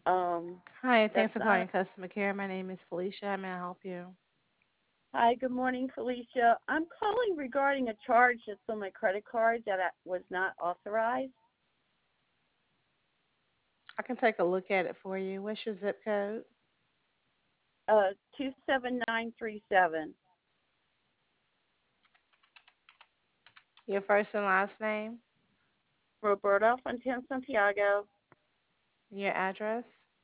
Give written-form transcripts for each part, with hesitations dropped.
Hi, That's thanks for not. calling customer care. My name is Felicia. May I help you? Hi, good morning, Felicia. I'm calling regarding a charge that's on my credit card that was not authorized. I can take a look at it for you. What's your zip code? 27937. Your first and last name? Roberta Fontaine Santiago, Your address?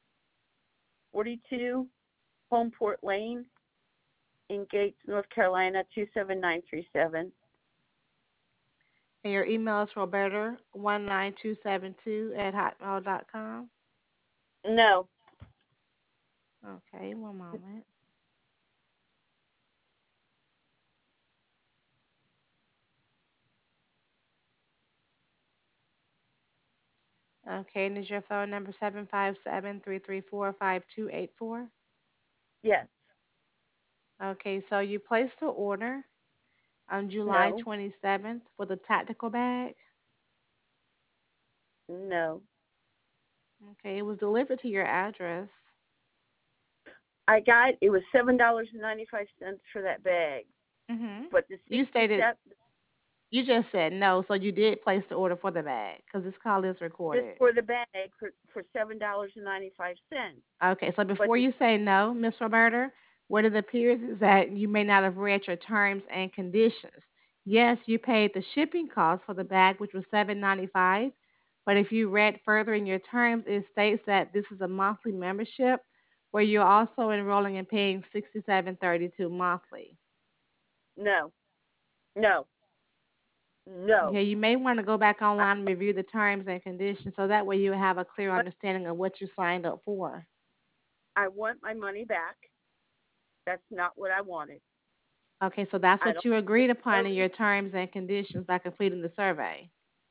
42 Homeport Lane in Gates, North Carolina, 27937. And your email is roberta19272 at hotmail.com. No, Okay, one moment. Okay, and is your phone number 757-334-5284? yes, Okay, so you placed the order on July no, 27th for the tactical bag. no. Okay, it was delivered to your address. I got it was $7.95 for that bag, Mhm. but the You stated 67 you just said no, so you did place the order for the bag because this call is just recorded. for the bag for $7.95. Okay, so But before you say no, Miss Roberta, what it appears is that you may not have read your terms and conditions. Yes, you paid the shipping cost for the bag, which was $7.95, but if you read further in your terms, it states that this is a monthly membership where you're also enrolling and paying $67.32 monthly. no, no, no. Okay, you may want to go back I online and review the terms and conditions so that way you have a clear want understanding of what you signed up for. I want my money back. That's not what I wanted. Okay, so that's I what don't. you There's agreed no upon in reason. your terms and conditions by completing the survey.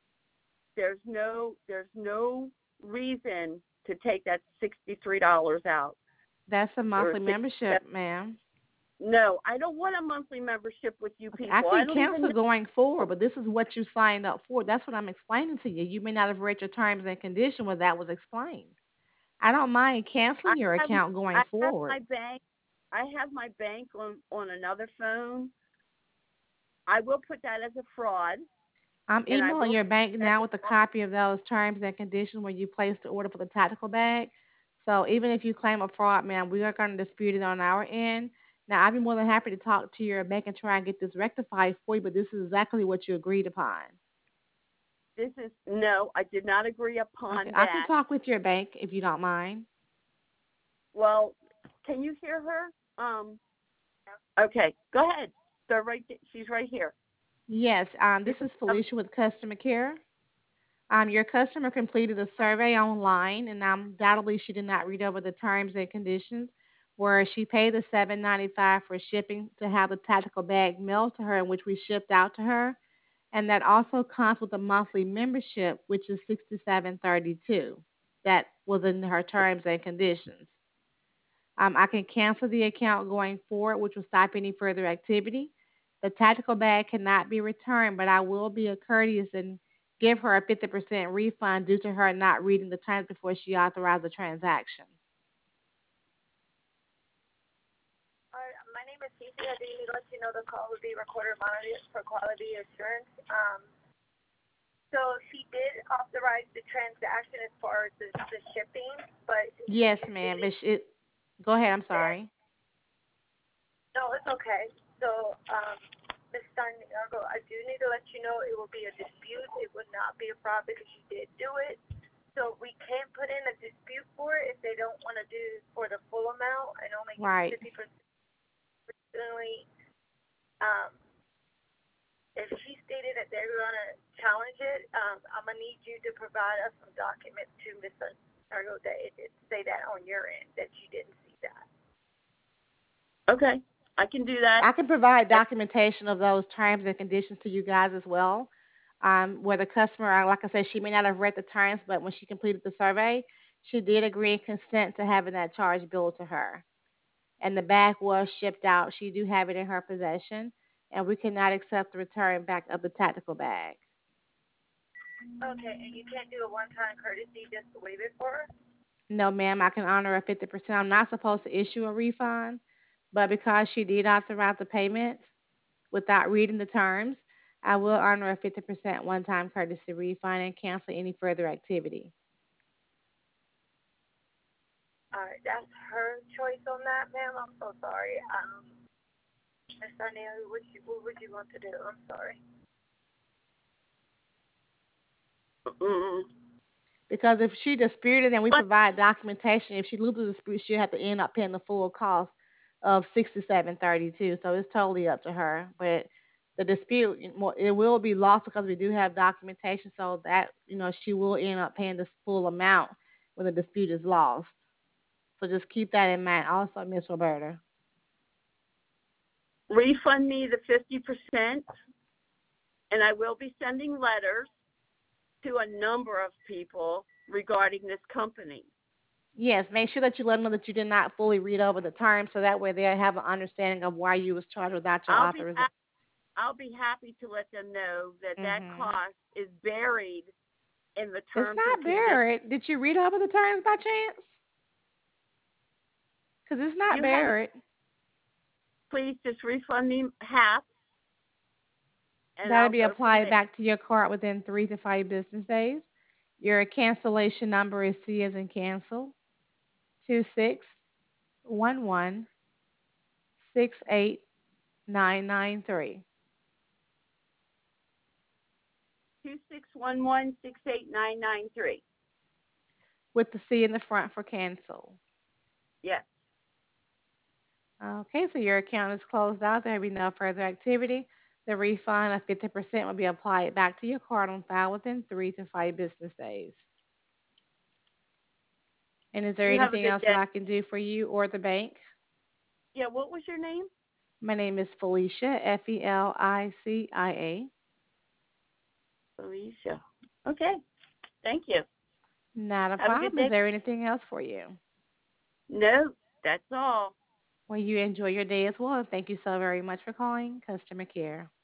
There's no reason to take that $63 out That's a or monthly 67. membership, ma'am. No, I don't want a monthly membership with you Okay, I people. I can don't even cancel going forward, know. but this is what you signed up for. That's what I'm explaining to you. You may not have read your terms and conditions where that was explained. I don't mind I canceling your have account going I have forward. my bank. I have my bank on another phone. I will put that as a fraud, I'm and I emailing will your put bank that now as with a a copy of those terms and conditions where you placed the order for the tactical bag. So even if you claim a fraud, ma'am, we are going to dispute it on our end. Now, I'd be more than happy to talk to your bank and try and get this rectified for you, but this is exactly what you agreed upon. This is no, I did not agree Okay, upon I can that. talk with your bank if you don't mind. Well, can you hear her? Okay, go ahead. She's right here. Yes, this She's is um, Felicia with customer care. Your customer completed a survey online, and undoubtedly she did not read over the terms and conditions, where she paid the $7.95 for shipping to have the tactical bag mailed to her, in which we shipped out to her, and that also comes with a monthly membership, which is $67.32. That was in her terms and conditions. I can cancel the account going forward, which will stop any further activity. The tactical bag cannot be returned, but I will be a courteous and give her a 50% refund due to her not reading the terms before she authorized the transaction. My name is Cece. I do need to let you know the call will be recorded and monitored for quality assurance. So she did authorize the transaction as far as the shipping, but she Yes, did ma'am. But delete go ahead. I'm that. sorry. No, it's okay. So, Ms. Santiago, I do need to let you know it will be a dispute. It would not be a fraud because you did do it. So we can't put in a dispute for it if they don't want to do for the full amount and only give you Right. 50%. Personally, um, if she stated that they're going to challenge it, I'm going to need you to provide us some documents to Ms. Santiago that it did say that on your end, that you didn't see that. okay. I can do that. I can provide That's documentation of those terms and conditions to you guys as well. Where the customer, like I said, she may not have read the terms, but when she completed the survey, she did agree and consent to having that charge billed to her. And the bag was shipped out. She do have it in her possession, and we cannot accept the return back of the tactical bag. Okay, and you can't do a one-time courtesy just to waive it for her? No, ma'am, I can honor a 50%. I'm not supposed to issue a refund, but because she did authorize the payment without reading the terms, I will honor a 50% one time courtesy refund and cancel any further activity. All right, that's her choice on that, ma'am. I'm so sorry. Miss Danielle, what would you want to do? I'm sorry. Mm. Because if she disputed and we But provide documentation, if she loses the dispute, she'll have to end up paying the full cost of 67.32. So it's totally up to her. But the dispute, it will be lost because we do have documentation, so that she will end up paying the full amount when the dispute is lost. So just keep that in mind. Also, Miss Roberta. refund me the 50%, and I will be sending letters to a number of people regarding this company. Yes, make sure that you let them know that you did not fully read over the terms, so that way they have an understanding of why you was charged without your I'll be authorization. I'll be happy to let them know that that Hmm. cost is buried in the It's terms and not conditions. buried. Did you read over the terms by chance? Because it's not You haven't. buried. Please just refund me half, and That'll I'll be go from applied there. back to your card within 3 to 5 business days. Your cancellation number is C as in cancel 2611689993 261168993. with the C in the front for cancel. Yes. Okay, so your account is closed out. There will be no further activity. The refund of 50% will be applied back to your card on file within 3 to 5 business days. And is there You have a anything good else that day. I can do for you or the bank? Yeah. What was your name? My name is Felicia, Felicia. Alicia. Okay. Thank you. Not a Have a good problem. Is day. there anything else for you? No, that's all. Well, you enjoy your day as well. And thank you so very much for calling customer care.